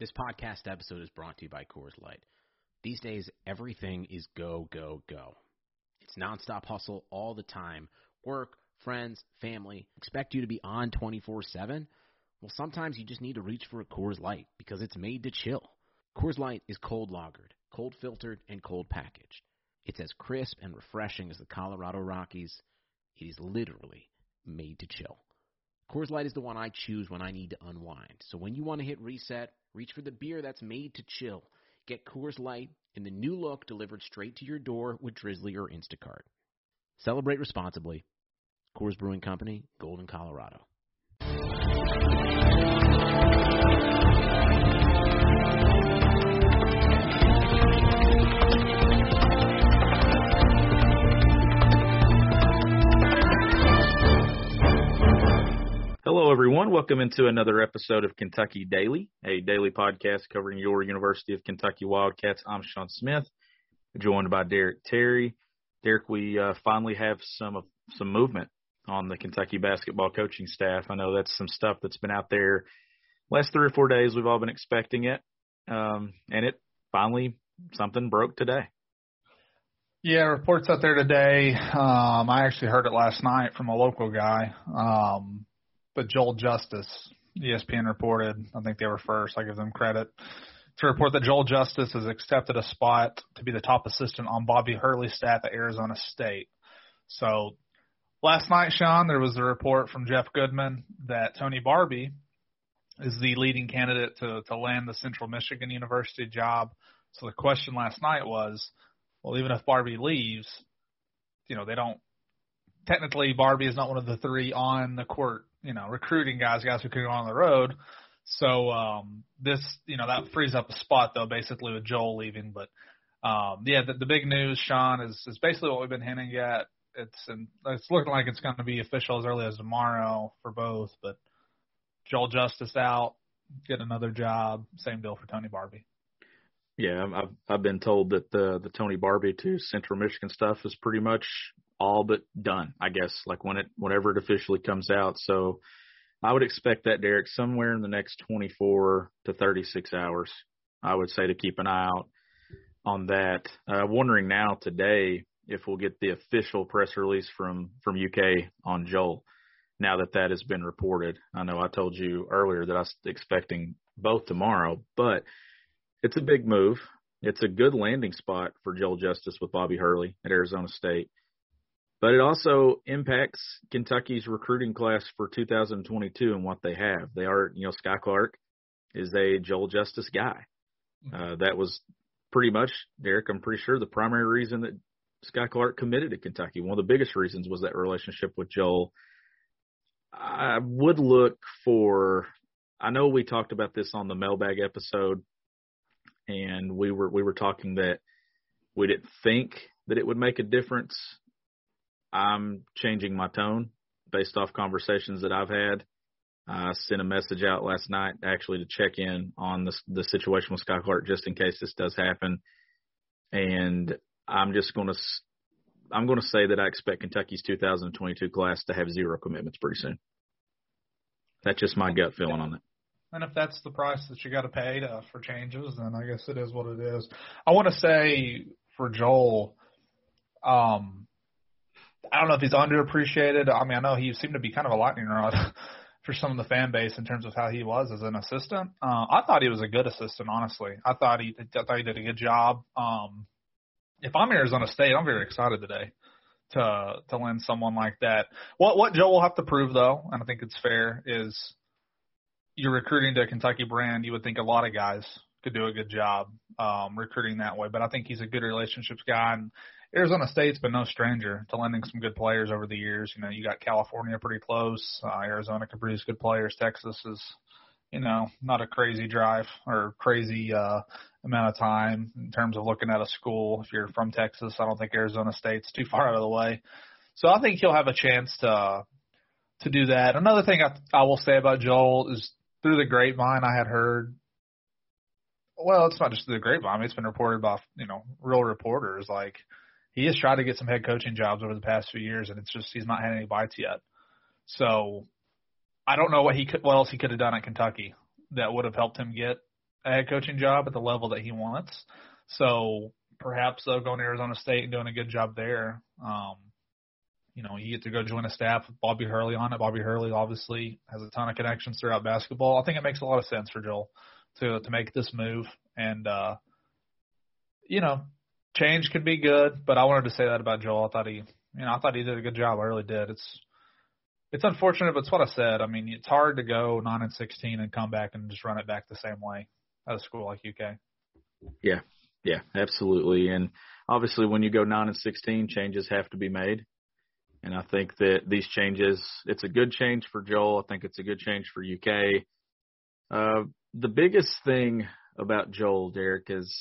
This podcast episode is brought to you by Coors Light. These days, everything is go, go, go. It's nonstop hustle all the time. Work, friends, family expect you to be on 24/7. Well, sometimes you just need to reach for a Coors Light because it's made to chill. Coors Light is cold lagered, cold filtered, and cold packaged. It's as crisp and refreshing as the Colorado Rockies. It is literally made to chill. Coors Light is the one I choose when I need to unwind. So when you want to hit reset, reach for the beer that's made to chill. Get Coors Light in the new look delivered straight to your door with Drizzly or Instacart. Celebrate responsibly. Coors Brewing Company, Golden, Colorado. Hello, everyone. Welcome into another episode of Kentucky Daily, a daily podcast covering your University of Kentucky Wildcats. I'm Sean Smith, joined by Derek Terry. Derek, we finally have some movement on the Kentucky basketball coaching staff. I know that's some stuff that's been out there last 3 or 4 days. We've all been expecting it, and it finally, something broke today. Yeah, reports out there today. I actually heard it last night from a local guy. But Joel Justice, ESPN reported, I think they were first, I give them credit, to report that Joel Justice has accepted a spot to be the top assistant on Bobby Hurley's staff at Arizona State. So last night, Sean, there was a report from Jeff Goodman that Tony Barbee is the leading candidate to land the Central Michigan University job. So the question last night was, well, even if Barbee leaves, they don't – technically Barbee is not one of the three on the court, recruiting guys who could go on the road. So this, that frees up a spot, though, basically with Joel leaving. But, the big news, Sean, is basically what we've been hinting at. It's looking like it's going to be official as early as tomorrow for both. But Joel Justice out, get another job. Same deal for Tony Barbee. Yeah, I've been told that the Tony Barbee to Central Michigan stuff is pretty much all but done, I guess, like whenever it officially comes out. So I would expect that, Derek, somewhere in the next 24 to 36 hours, I would say, to keep an eye out on that. Wondering now today if we'll get the official press release from UK on Joel now that has been reported. I know I told you earlier that I was expecting both tomorrow, but it's a big move. It's a good landing spot for Joel Justice with Bobby Hurley at Arizona State. But it also impacts Kentucky's recruiting class for 2022 and what they have. They are, Sky Clark is a Joel Justice guy. That was pretty much, Derek, I'm pretty sure the primary reason that Sky Clark committed to Kentucky. One of the biggest reasons was that relationship with Joel. I would look for, I know we talked about this on the mailbag episode, and we were talking that we didn't think that it would make a difference. I'm changing my tone based off conversations that I've had. I sent a message out last night actually to check in on the situation with Sky Clark just in case this does happen. And I'm going to say that I expect Kentucky's 2022 class to have 0 commitments pretty soon. That's just my gut feeling on it. And if that's the price that you got to pay for changes, then I guess it is what it is. I want to say for Joel, I don't know if he's underappreciated. I mean, I know he seemed to be kind of a lightning rod for some of the fan base in terms of how he was as an assistant. I thought he was a good assistant, honestly. I thought he did a good job. If I'm Arizona State, I'm very excited today to land someone like that. What Joe will have to prove, though, and I think it's fair, is you're recruiting to a Kentucky brand. You would think a lot of guys could do a good job recruiting that way. But I think he's a good relationships guy. And Arizona State's been no stranger to lending some good players over the years. You got California pretty close. Arizona can produce good players. Texas is, not a crazy drive or crazy amount of time in terms of looking at a school. If you're from Texas, I don't think Arizona State's too far out of the way. So I think he'll have a chance to do that. Another thing I will say about Joel is through the grapevine I had heard, well, it's not just through the grapevine. I mean, it's been reported by, real reporters, like, he has tried to get some head coaching jobs over the past few years, and it's just he's not had any bites yet. So I don't know what else he could have done at Kentucky that would have helped him get a head coaching job at the level that he wants. So perhaps they'll go to Arizona State and doing a good job there. You get to go join a staff with Bobby Hurley on it. Bobby Hurley obviously has a ton of connections throughout basketball. I think it makes a lot of sense for Joel to make this move. And, change could be good, but I wanted to say that about Joel. I thought he did a good job. I really did. It's unfortunate, but it's what I said. I mean, it's hard to go 9-16 and come back and just run it back the same way at a school like UK. Yeah, absolutely. And obviously when you go 9-16, changes have to be made. And I think that these changes, it's a good change for Joel. I think it's a good change for UK. The biggest thing about Joel, Derek, is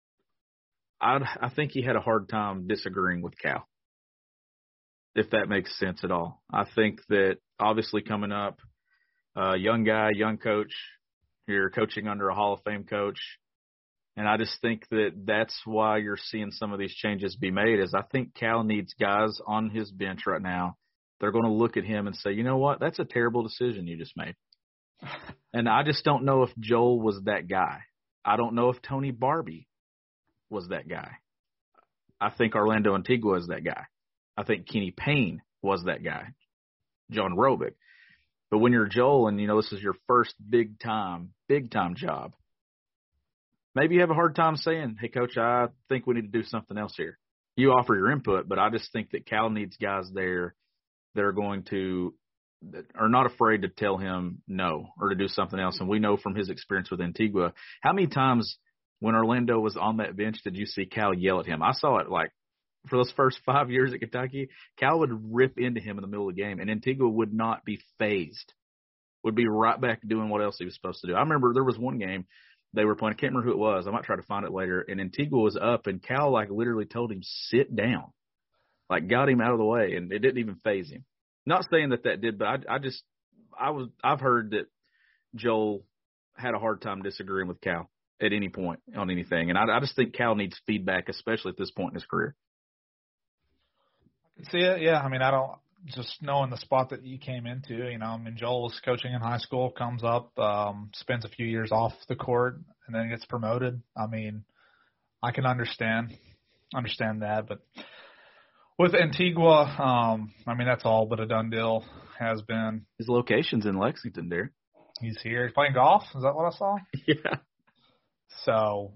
I think he had a hard time disagreeing with Cal, if that makes sense at all. I think that obviously coming up, young guy, young coach, you're coaching under a Hall of Fame coach. And I just think that that's why you're seeing some of these changes be made, is I think Cal needs guys on his bench right now. They're going to look at him and say, you know what, that's a terrible decision you just made. And I just don't know if Joel was that guy. I don't know if Tony Barbie was that guy. I think Orlando Antigua is that guy. I think Kenny Payne was that guy. John Robick. But when you're Joel and, this is your first big time job, maybe you have a hard time saying, hey, Coach, I think we need to do something else here. You offer your input, but I just think that Cal needs guys there that are not afraid to tell him no or to do something else. And we know from his experience with Antigua, how many times when Orlando was on that bench did you see Cal yell at him? I saw it for those first 5 years at Kentucky, Cal would rip into him in the middle of the game, and Antigua would not be fazed, would be right back doing what else he was supposed to do. I remember there was one game they were playing. I can't remember who it was. I might try to find it later. And Antigua was up, and Cal literally told him, sit down, got him out of the way, and it didn't even faze him. Not saying that did, but I've heard that Joel had a hard time disagreeing with Cal at any point on anything. And I just think Cal needs feedback, especially at this point in his career. I can see it. Yeah. I mean, just knowing the spot that you came into, Joel was coaching in high school, comes up, spends a few years off the court, and then gets promoted. I mean, I can understand that, but with Antigua, that's all but a done deal. Has been. His location's in Lexington, there. He's here. He's playing golf. Is that what I saw? Yeah. So,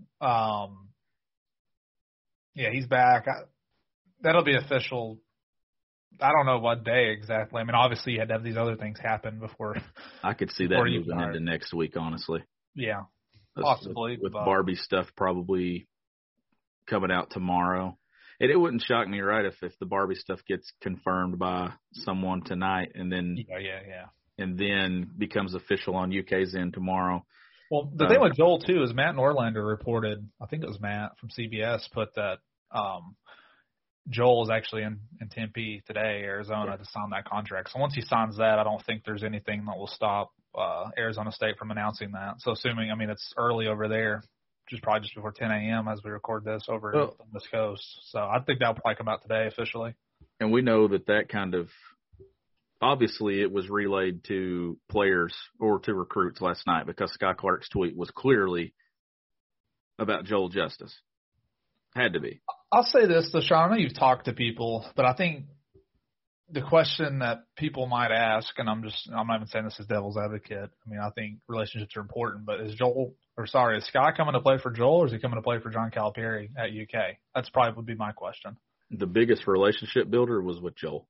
he's back. That'll be official. I don't know what day exactly. I mean, obviously you had to have these other things happen before. I could see that moving into next week, honestly. Yeah, possibly. With Barbie stuff probably coming out tomorrow. And it wouldn't shock me, right, if the Barbie stuff gets confirmed by someone tonight and then and then becomes official on UK's end tomorrow. Well, the thing with Joel, too, is Matt Norlander reported, I think it was Matt from CBS, put that Joel is actually in Tempe today, Arizona, to sign that contract. So once he signs that, I don't think there's anything that will stop Arizona State from announcing that. So assuming, it's early over there, which is probably just before 10 a.m. as we record this over on the West Coast. So I think that'll probably come out today officially. And we know that kind of – obviously it was relayed to players or to recruits last night because Sky Clark's tweet was clearly about Joel Justice. Had to be. I'll say this, though, Sean. I know you've talked to people, but I think the question that people might ask, and I'm not even saying this as devil's advocate. I think relationships are important, but is Sky coming to play for Joel, or is he coming to play for John Calipari at UK? That's probably would be my question. The biggest relationship builder was with Joel.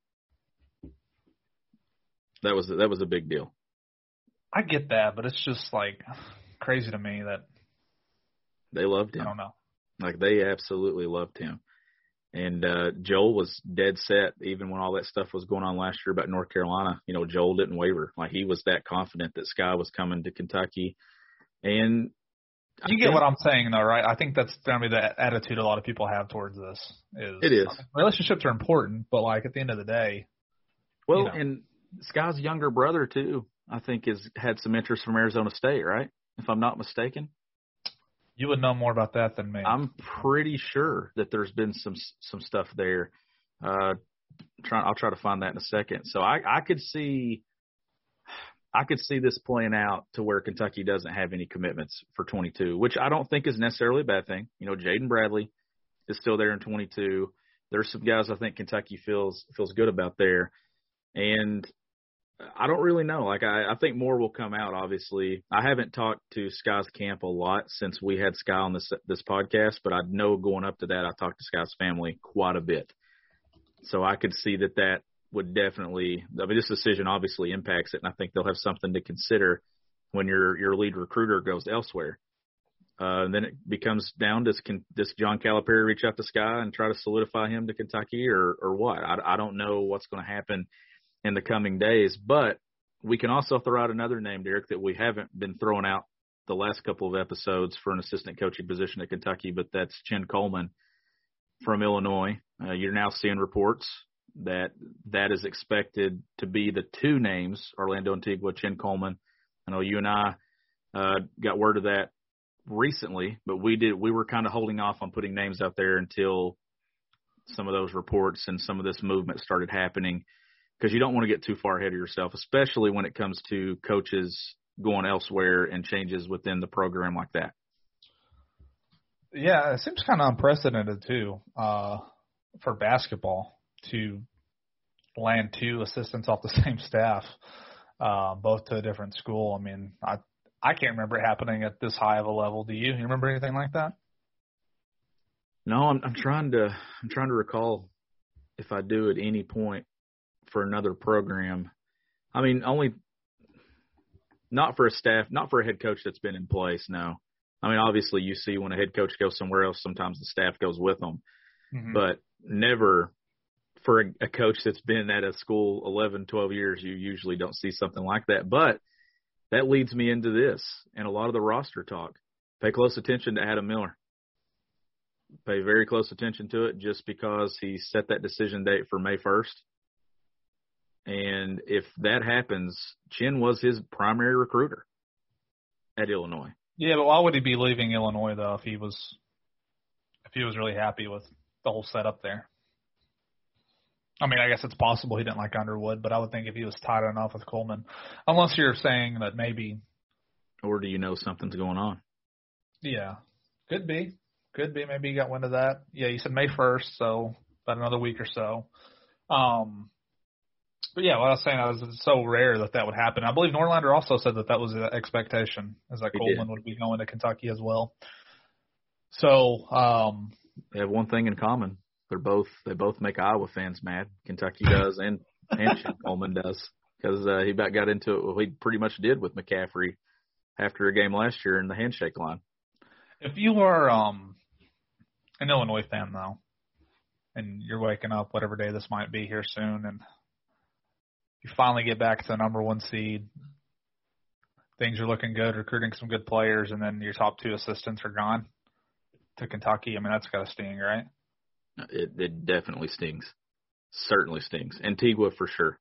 That was a big deal. I get that, but it's just crazy to me that they loved him. I don't know. They absolutely loved him. And Joel was dead set, even when all that stuff was going on last year about North Carolina. Joel didn't waver. He was that confident that Sky was coming to Kentucky. And you get what I'm saying, though, right? I think that's going to be the attitude a lot of people have towards this. It is. Relationships are important, but, at the end of the day. Well, and Sky's younger brother, too, I think has had some interest from Arizona State, right? If I'm not mistaken. You would know more about that than me. I'm pretty sure that there's been some stuff there. I'll try to find that in a second. So I could see I could see this playing out to where Kentucky doesn't have any commitments for 22, which I don't think is necessarily a bad thing. You know, Jaden Bradley is still there in 22. There's some guys I think Kentucky feels good about there. And I don't really know. Like, I think more will come out, obviously. I haven't talked to Sky's camp a lot since we had Sky on this podcast, but I know going up to that I talked to Sky's family quite a bit. So I could see that would definitely – I mean, this decision obviously impacts it, and I think they'll have something to consider when your lead recruiter goes elsewhere. Then it becomes down, does John Calipari reach out to Sky and try to solidify him to Kentucky or what? I don't know what's going to happen in the coming days. But we can also throw out another name, Derek, that we haven't been throwing out the last couple of episodes for an assistant coaching position at Kentucky, but that's Chin Coleman from Illinois. You're now seeing reports that is expected to be the two names, Orlando Antigua, Chin Coleman. I know you and I got word of that recently, but we were kind of holding off on putting names out there until some of those reports and some of this movement started happening, because you don't want to get too far ahead of yourself, especially when it comes to coaches going elsewhere and changes within the program like that. Yeah, it seems kind of unprecedented too for basketball to land two assistants off the same staff, both to a different school. I mean, I can't remember it happening at this high of a level. Do you? You remember anything like that? No, I'm trying to recall if I do at any point for another program. I mean, only not for a head coach that's been in place. No, I mean, obviously you see when a head coach goes somewhere else, sometimes the staff goes with them, but never for a coach that's been at a school 11, 12 years. You usually don't see something like that, but that leads me into this and a lot of the roster talk. Pay close attention to Adam Miller. Pay very close attention to it just because he set that decision date for May 1st. And if that happens, Chin was his primary recruiter at Illinois. Yeah, but why would he be leaving Illinois, though, if he was really happy with the whole setup there? I mean, I guess it's possible he didn't like Underwood, but I would think if he was tied enough with Coleman, unless you're saying that maybe. Or do you know something's going on? Yeah, could be. Maybe he got wind of that. Yeah, you said May 1st, so about another week or so. But yeah, what I was saying is it's so rare that would happen. I believe Norlander also said that was the expectation, is that Coleman would be going to Kentucky as well. So they have one thing in common. They both make Iowa fans mad. Kentucky does, and Chin Coleman does, because he about got into it. Well, he pretty much did with McCaffrey after a game last year in the handshake line. If you are an Illinois fan, though, and you're waking up whatever day this might be here soon, and you finally get back to the number one seed, things are looking good, recruiting some good players, and then your top two assistants are gone to Kentucky, I mean, that's got to sting, right? It definitely stings. Certainly stings. Antigua for sure.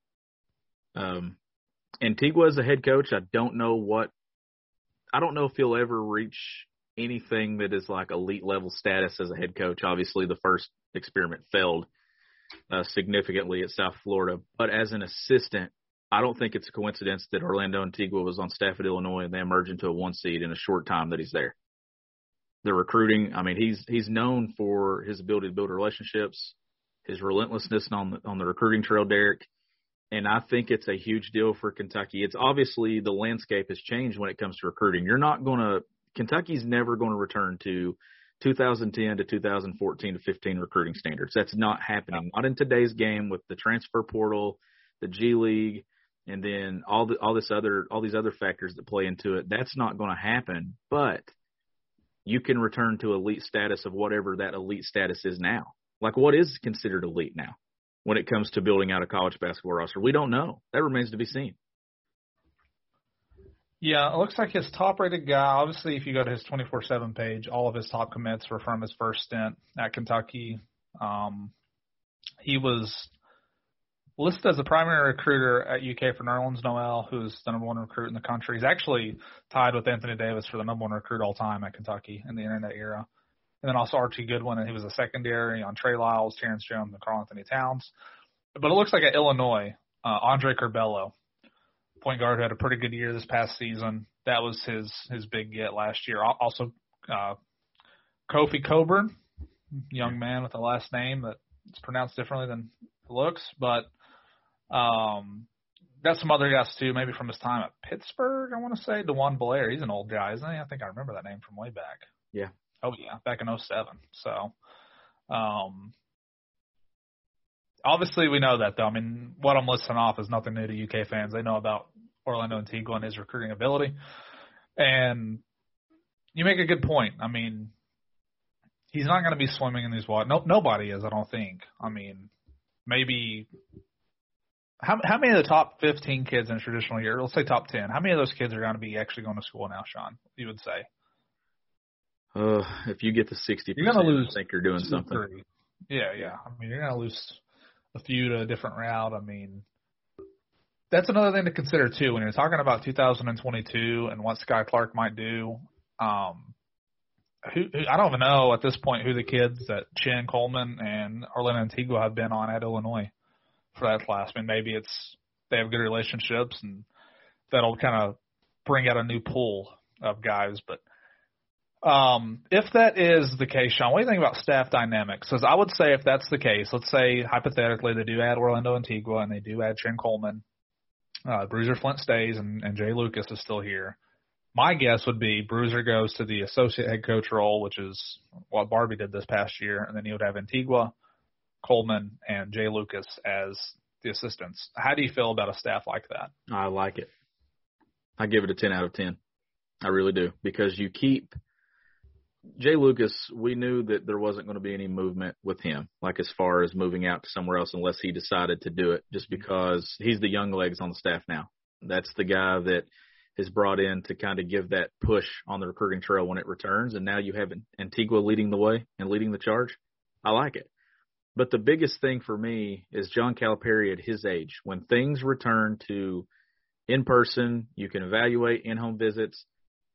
Antigua as a head coach, I don't know if he'll ever reach anything that is like elite level status as a head coach. Obviously, the first experiment failed significantly at South Florida. But as an assistant, I don't think it's a coincidence that Orlando Antigua was on staff at Illinois and they emerged into a 1 seed in a short time that he's there. The recruiting, I mean, he's known for his ability to build relationships, his relentlessness on the recruiting trail, Derek. And I think it's a huge deal for Kentucky. It's obviously the landscape has changed when it comes to recruiting. Kentucky's never going to return to 2010 to 2014 to 15 recruiting standards. That's not happening. Not in today's game with the transfer portal, the G League, and then all these other factors that play into it. That's not going to happen. But you can return to elite status of whatever that elite status is now. Like, what is considered elite now when it comes to building out a college basketball roster? We don't know. That remains to be seen. Yeah, it looks like his top-rated guy, obviously, if you go to his 24/7 page, all of his top commits were from his first stint at Kentucky. He was listed as the primary recruiter at UK for Nerlens Noel, who's the number one recruit in the country. He's actually tied with Anthony Davis for the number one recruit all time at Kentucky in the internet era. And then also Archie Goodwin, and he was a secondary on Trey Lyles, Terrence Jones, and Karl Anthony Towns. But it looks like at Illinois, Andre Curbelo, point guard who had a pretty good year this past season. That was his big get last year. Also, Kofi Coburn, young man with a last name that's pronounced differently than it looks, but got some other guys too, maybe from his time at Pittsburgh, I want to say. DeJuan Blair, he's an old guy, isn't he? I think I remember that name from way back. Yeah. Oh, yeah, back in 2007. So, obviously we know that, though. I mean, what I'm listing off is nothing new to UK fans. They know about Orlando Antigua and his recruiting ability. And you make a good point. I mean, he's not going to be swimming in these waters. Nobody is, I don't think. I mean, maybe how many of the top 15 kids in a traditional year, let's say top 10, how many of those kids are going to be actually going to school now, Sean, you would say? If you get to 60%, you're going to lose. I think you're doing something. Yeah. I mean, you're going to lose a few to a different route. I mean, that's another thing to consider, too, when you're talking about 2022 and what Sky Clark might do. I don't even know at this point who the kids that Chin, Coleman, and Orlando Antigua have been on at Illinois for that class. I mean, maybe they have good relationships, and that'll kind of bring out a new pool of guys. But if that is the case, Sean, what do you think about staff dynamics? Because I would say if that's the case, let's say hypothetically they do add Orlando Antigua and they do add Chin Coleman, Bruiser Flint stays and Jay Lucas is still here. My guess would be Bruiser goes to the associate head coach role, which is what Barbie did this past year, and then he would have Antigua, Coleman, and Jay Lucas as the assistants. How do you feel about a staff like that? I like it. I give it a 10 out of 10. I really do, because you keep Jay Lucas. We knew that there wasn't going to be any movement with him, like as far as moving out to somewhere else unless he decided to do it, just because he's the young legs on the staff now. That's the guy that is brought in to kind of give that push on the recruiting trail when it returns, and now you have Antigua leading the way and leading the charge. I like it. But the biggest thing for me is John Calipari at his age. When things return to in-person, you can evaluate in-home visits.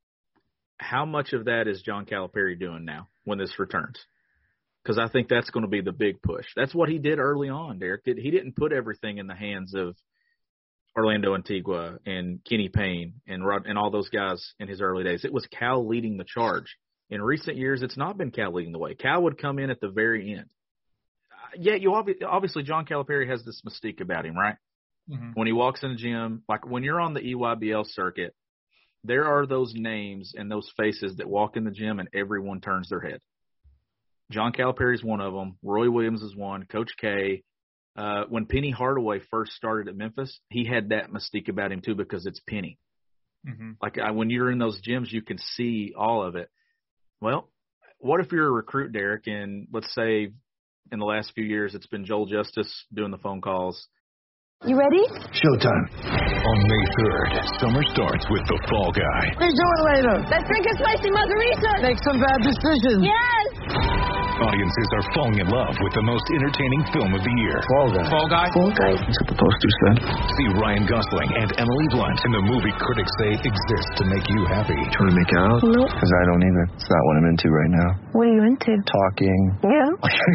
How much of that is John Calipari doing now when this returns? Because I think that's going to be the big push. That's what he did early on, Derek. He didn't put everything in the hands of Orlando Antigua and Kenny Payne and all those guys in his early days. It was Cal leading the charge. In recent years, it's not been Cal leading the way. Cal would come in at the very end. Yeah, obviously John Calipari has this mystique about him, right? Mm-hmm. When he walks in the gym, like when you're on the EYBL circuit, there are those names and those faces that walk in the gym and everyone turns their head. John Calipari is one of them. Roy Williams is one. Coach K. When Penny Hardaway first started at Memphis, he had that mystique about him too because it's Penny. Mm-hmm. Like when you're in those gyms, you can see all of it. Well, what if you're a recruit, Derek, and let's say in the last few years it's been Joel Justice doing the phone calls. You ready? Showtime. On May 3rd, summer starts with The Fall Guy. What are you doing later? Let's drink a spicy margarita. Make some bad decisions. Yes! Audiences are falling in love with the most entertaining film of the year. Fall Guy. Fall Guy? Fall Guy. That's what the poster said. See Ryan Gosling and Emily Blunt in the movie critics say exists to make you happy. Trying to make it out? Nope. Because I don't either. It's not what I'm into right now. What are you into? Talking. Yeah.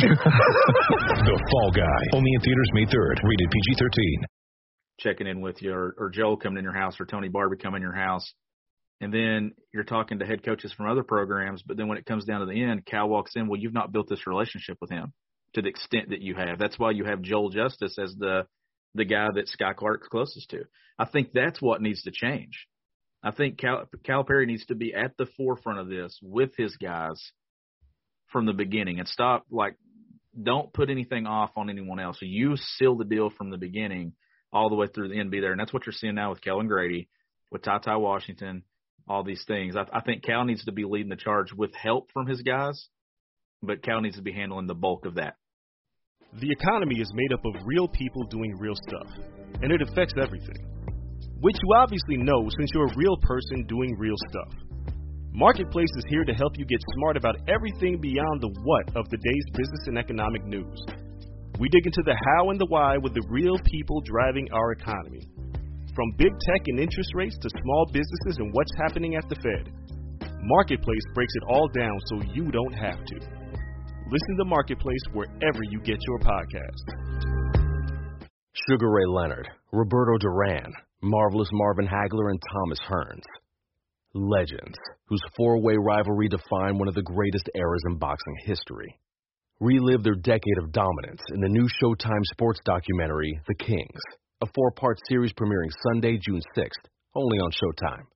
The Fall Guy. Only in theaters May 3rd. Rated PG-13. Checking in with you, or Joel coming in your house, or Tony Barbie coming in your house. And then you're talking to head coaches from other programs, but then when it comes down to the end, Cal walks in, well, you've not built this relationship with him to the extent that you have. That's why you have Joel Justice as the guy that Sky Clark's closest to. I think that's what needs to change. I think Calipari needs to be at the forefront of this with his guys from the beginning and stop, don't put anything off on anyone else. So you seal the deal from the beginning all the way through the end, be there. And that's what you're seeing now with Kellen Grady, with Ty Washington, all these things. I think Cal needs to be leading the charge with help from his guys, but Cal needs to be handling the bulk of that. The economy is made up of real people doing real stuff, and it affects everything, which you obviously know since you're a real person doing real stuff. Marketplace is here to help you get smart about everything beyond the what of the day's business and economic news. We dig into the how and the why with the real people driving our economy. From big tech and interest rates to small businesses and what's happening at the Fed, Marketplace breaks it all down so you don't have to. Listen to Marketplace wherever you get your podcasts. Sugar Ray Leonard, Roberto Duran, Marvelous Marvin Hagler and Thomas Hearns. Legends, whose four-way rivalry defined one of the greatest eras in boxing history. Relive their decade of dominance in the new Showtime sports documentary, The Kings, a 4-part series premiering Sunday, June 6th, only on Showtime.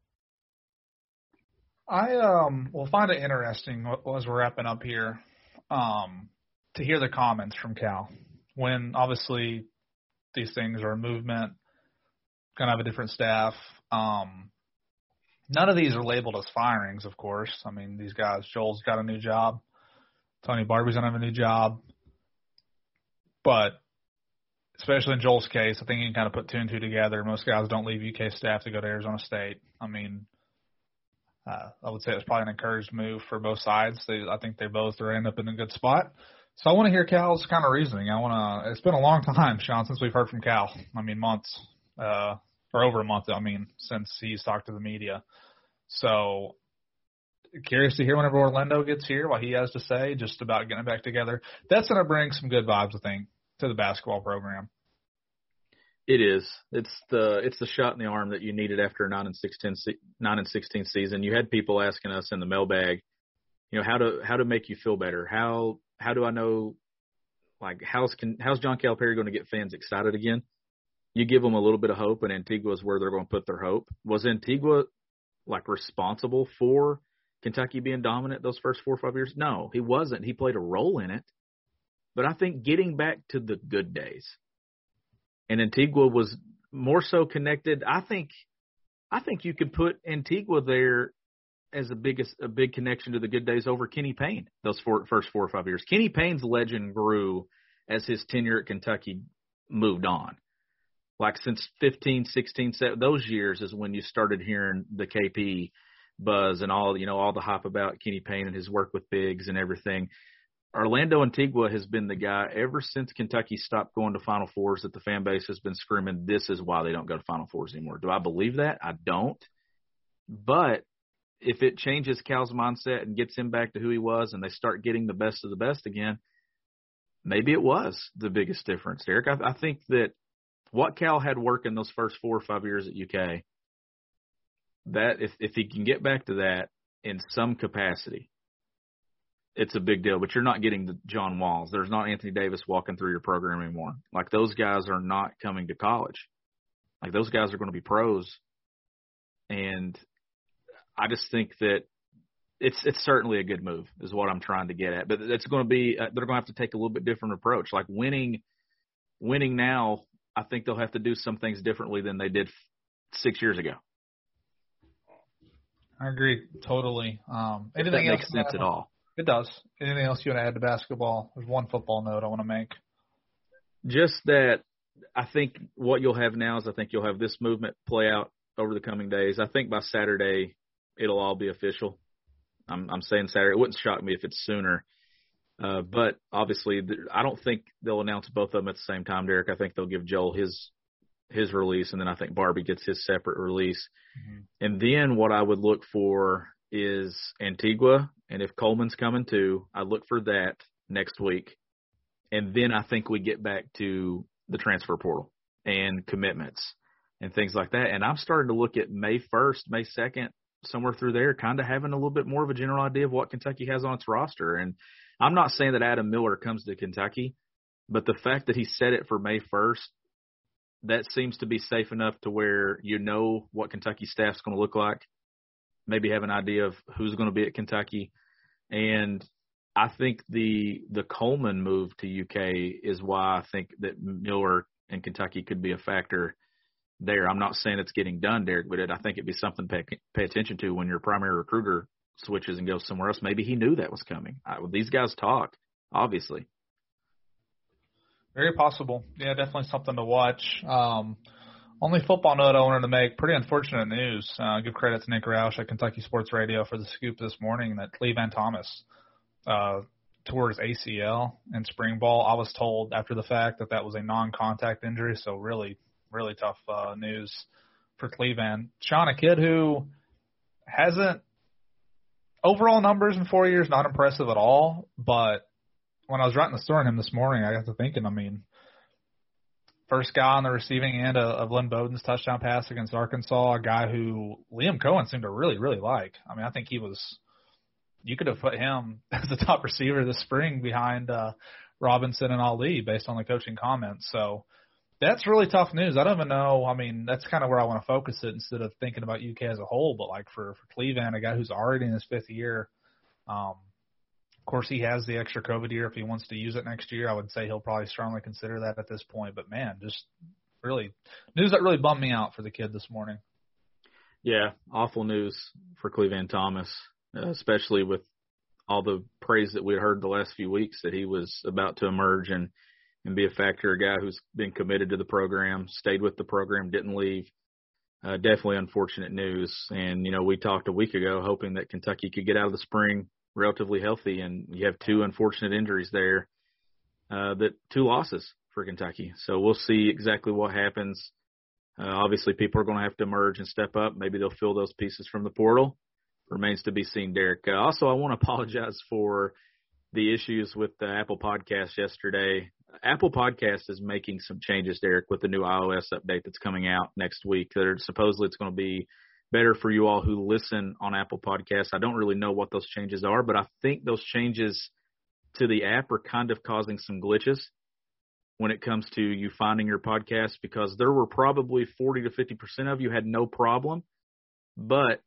I will find it interesting as we're wrapping up here to hear the comments from Cal. When obviously these things are a movement, going to have a different staff. None of these are labeled as firings, of course. I mean, these guys, Joel's got a new job. Tony Barbie's going to have a new job. But especially in Joel's case, I think you can kind of put two and two together. Most guys don't leave UK staff to go to Arizona State. I mean, I would say it's probably an encouraged move for both sides. I think they both are end up in a good spot. So I want to hear Cal's kind of reasoning. It's been a long time, Sean, since we've heard from Cal. I mean, months, or over a month, since he's talked to the media. So curious to hear whenever Orlando gets here what he has to say just about getting back together. That's going to bring some good vibes, I think, to the basketball program. It is. It's the shot in the arm that you needed after a 9-16 season. You had people asking us in the mailbag, how to make you feel better. How do I know, like, how's John Calipari going to get fans excited again? You give them a little bit of hope, and Antigua is where they're going to put their hope. Was Antigua, responsible for Kentucky being dominant those first 4 or 5 years? No, he wasn't. He played a role in it. But I think getting back to the good days, and Antigua was more so connected. I think you could put Antigua there as a big connection to the good days over Kenny Payne those first 4 or 5 years. Kenny Payne's legend grew as his tenure at Kentucky moved on. Since 15, 16, 17, those years is when you started hearing the KP buzz and all the hype about Kenny Payne and his work with Biggs and everything. Orlando Antigua has been the guy ever since Kentucky stopped going to Final Fours that the fan base has been screaming, this is why they don't go to Final Fours anymore. Do I believe that? I don't. But if it changes Cal's mindset and gets him back to who he was and they start getting the best of the best again, maybe it was the biggest difference, Derek. I think that what Cal had working those first 4 or 5 years at UK, that if he can get back to that in some capacity, it's a big deal. But you're not getting the John Walls. There's not Anthony Davis walking through your program anymore. Those guys are not coming to college. Those guys are going to be pros. And I just think that it's certainly a good move is what I'm trying to get at. But it's going to be they're going to have to take a little bit different approach. Winning now, I think they'll have to do some things differently than they did 6 years ago. I agree totally. Anything that makes sense at all? It does. Anything else you want to add to basketball? There's one football note I want to make. Just that I think what you'll have now is I think you'll have this movement play out over the coming days. I think by Saturday it'll all be official. I'm saying Saturday. It wouldn't shock me if it's sooner. But obviously I don't think they'll announce both of them at the same time, Derek. I think they'll give Joel his release, and then I think Barbie gets his separate release. Mm-hmm. And then what I would look for is Antigua, and if Coleman's coming too, I look for that next week. And then I think we get back to the transfer portal and commitments and things like that. And I'm starting to look at May 1st, May 2nd, somewhere through there, kind of having a little bit more of a general idea of what Kentucky has on its roster. And I'm not saying that Adam Miller comes to Kentucky, but the fact that he set it for May 1st, that seems to be safe enough to where you know what Kentucky staff's going to look like, maybe have an idea of who's going to be at Kentucky. And I think the Coleman move to UK is why I think that Miller and Kentucky could be a factor there. I'm not saying it's getting done, Derek, but I think it'd be something to pay attention to when your primary recruiter switches and goes somewhere else. Maybe he knew that was coming. These guys talk, obviously. Very possible. Yeah, definitely something to watch. Only football note I wanted to make, pretty unfortunate news. Give credit to Nick Roush at Kentucky Sports Radio for the scoop this morning that Clevan Thomas tore his ACL in spring ball. I was told after the fact that was a non-contact injury, so really, really tough news for Clevan. Sean, a kid who hasn't – overall numbers in 4 years, not impressive at all, but when I was writing the story on him this morning, I got to thinking, First guy on the receiving end of Lynn Bowden's touchdown pass against Arkansas, a guy who Liam Cohen seemed to really, really like. I mean, I think you could have put him as the top receiver this spring behind Robinson and Ali based on the coaching comments. So that's really tough news. I don't even know. I mean, that's kind of where I want to focus it instead of thinking about UK as a whole. But like for Cleveland, a guy who's already in his 5th year, of course, he has the extra COVID year if he wants to use it next year. I would say he'll probably strongly consider that at this point. But, man, just really news that really bummed me out for the kid this morning. Yeah, awful news for Cleveland Thomas, especially with all the praise that we had heard the last few weeks that he was about to emerge and be a factor, a guy who's been committed to the program, stayed with the program, didn't leave. Definitely unfortunate news. And, you know, we talked a week ago hoping that Kentucky could get out of the spring relatively healthy, and you have 2 unfortunate injuries there, 2 losses for Kentucky. So we'll see exactly what happens. Obviously, people are going to have to emerge and step up. Maybe they'll fill those pieces from the portal. Remains to be seen, Derek. Also, I want to apologize for the issues with the Apple Podcast yesterday. Apple Podcast is making some changes, Derek, with the new iOS update that's coming out next week. Supposedly it's going to be better for you all who listen on Apple Podcasts. I don't really know what those changes are, but I think those changes to the app are kind of causing some glitches when it comes to you finding your podcast, because there were probably 40 to 50% of you had no problem, but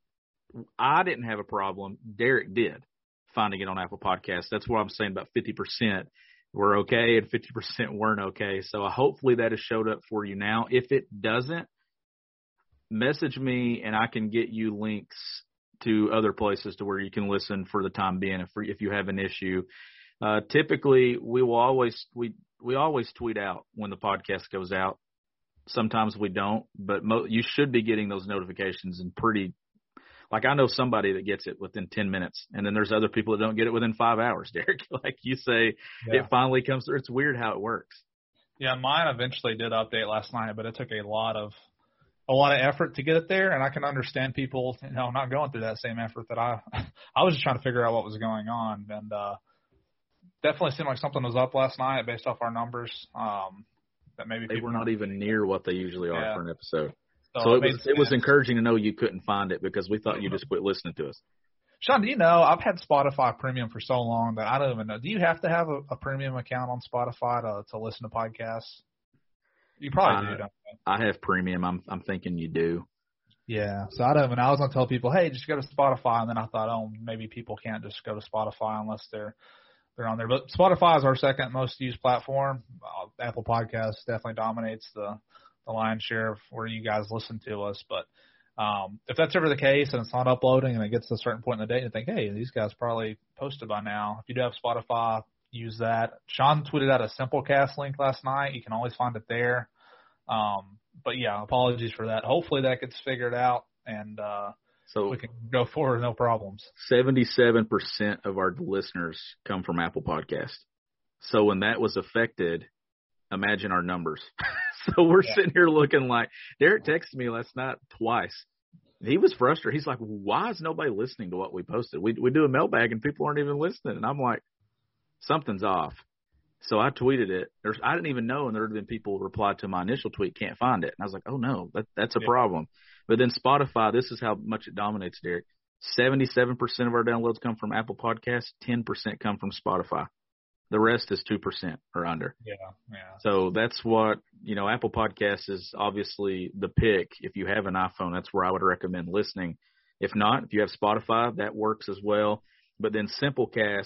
I didn't have a problem. Derek did finding it on Apple Podcasts. That's what I'm saying, about 50% were okay and 50% weren't okay. So hopefully that has showed up for you now. If it doesn't, message me and I can get you links to other places to where you can listen for the time being if you have an issue. Typically, we always tweet out when the podcast goes out. Sometimes we don't, but you should be getting those notifications and like I know somebody that gets it within 10 minutes, and then there's other people that don't get it within 5 hours, Derek. Like you say, It finally comes through. It's weird how it works. Yeah, mine eventually did update last night, but it took a lot of effort to get it there, and I can understand people, not going through that same effort that I was just trying to figure out what was going on, and definitely seemed like something was up last night based off our numbers. That maybe they were not even near what they usually are for an episode. So it was encouraging to know you couldn't find it because we thought you just quit listening to us. Sean, do you know, I've had Spotify Premium for so long that I don't even know. Do you have to have a premium account on Spotify to listen to podcasts? You probably do, don't you? I have premium. I'm thinking you do. Yeah. So I don't even. I was gonna tell people, hey, just go to Spotify, and then I thought, maybe people can't just go to Spotify unless they're on there. But Spotify is our second most used platform. Apple Podcasts definitely dominates the lion's share of where you guys listen to us. But if that's ever the case and it's not uploading and it gets to a certain point in the day, you think, hey, these guys probably posted by now. If you do have Spotify, use that. Sean tweeted out a Simplecast link last night. You can always find it there. But, yeah, apologies for that. Hopefully that gets figured out and so we can go forward, no problems. 77% of our listeners come from Apple Podcasts. So when that was affected, imagine our numbers. So we're sitting here looking like – Derek texted me last night twice. He was frustrated. He's like, why is nobody listening to what we posted? We do a mailbag and people aren't even listening. And I'm like, something's off. So I tweeted it. I didn't even know, and there had been people replied to my initial tweet, can't find it. And I was like, oh, no, that's a problem. But then Spotify, this is how much it dominates, Derek. 77% of our downloads come from Apple Podcasts. 10% come from Spotify. The rest is 2% or under. Yeah. So that's what, Apple Podcasts is obviously the pick. If you have an iPhone, that's where I would recommend listening. If not, if you have Spotify, that works as well. But then Simplecast,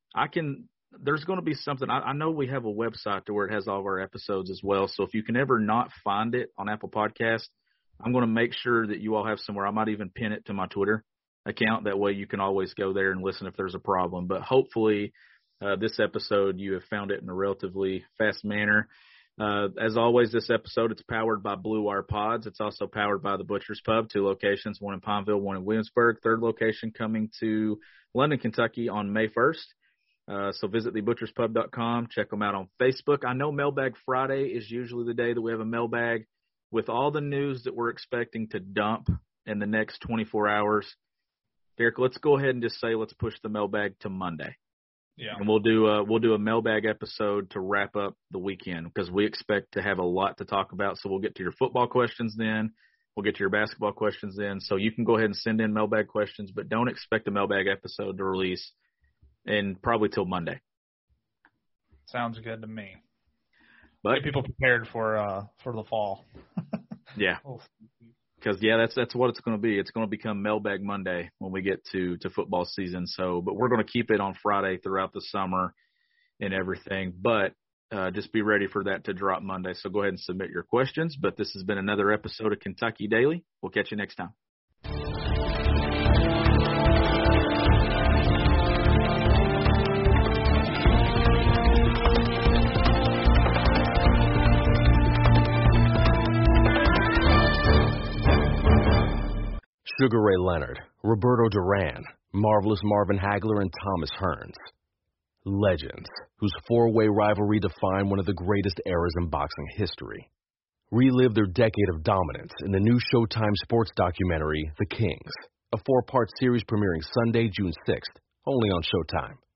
there's going to be something. I know we have a website to where it has all of our episodes as well. So if you can ever not find it on Apple Podcasts, I'm going to make sure that you all have somewhere. I might even pin it to my Twitter account. That way you can always go there and listen if there's a problem. But hopefully this episode you have found it in a relatively fast manner. As always, this episode, it's powered by Blue Wire Pods. It's also powered by the Butcher's Pub, 2 locations, one in Pineville, one in Williamsburg. Third location coming to London, Kentucky on May 1st. So visit thebutcherspub.com. Check them out on Facebook. I know Mailbag Friday is usually the day that we have a mailbag. With all the news that we're expecting to dump in the next 24 hours, Derek, let's go ahead and just say let's push the mailbag to Monday. Yeah. And we'll do a mailbag episode to wrap up the weekend because we expect to have a lot to talk about. So we'll get to your football questions then. We'll get to your basketball questions then. So you can go ahead and send in mailbag questions, but don't expect a mailbag episode to release in probably till Monday. Sounds good to me. But get people prepared for the fall. Yeah. Because that's what it's going to be. It's going to become Mailbag Monday when we get to football season. So, but we're going to keep it on Friday throughout the summer and everything. But just be ready for that to drop Monday. So go ahead and submit your questions. But this has been another episode of Kentucky Daily. We'll catch you next time. Sugar Ray Leonard, Roberto Duran, Marvelous Marvin Hagler, and Thomas Hearns. Legends, whose four-way rivalry defined one of the greatest eras in boxing history. Relive their decade of dominance in the new Showtime sports documentary, The Kings, a 4-part series premiering Sunday, June 6th, only on Showtime.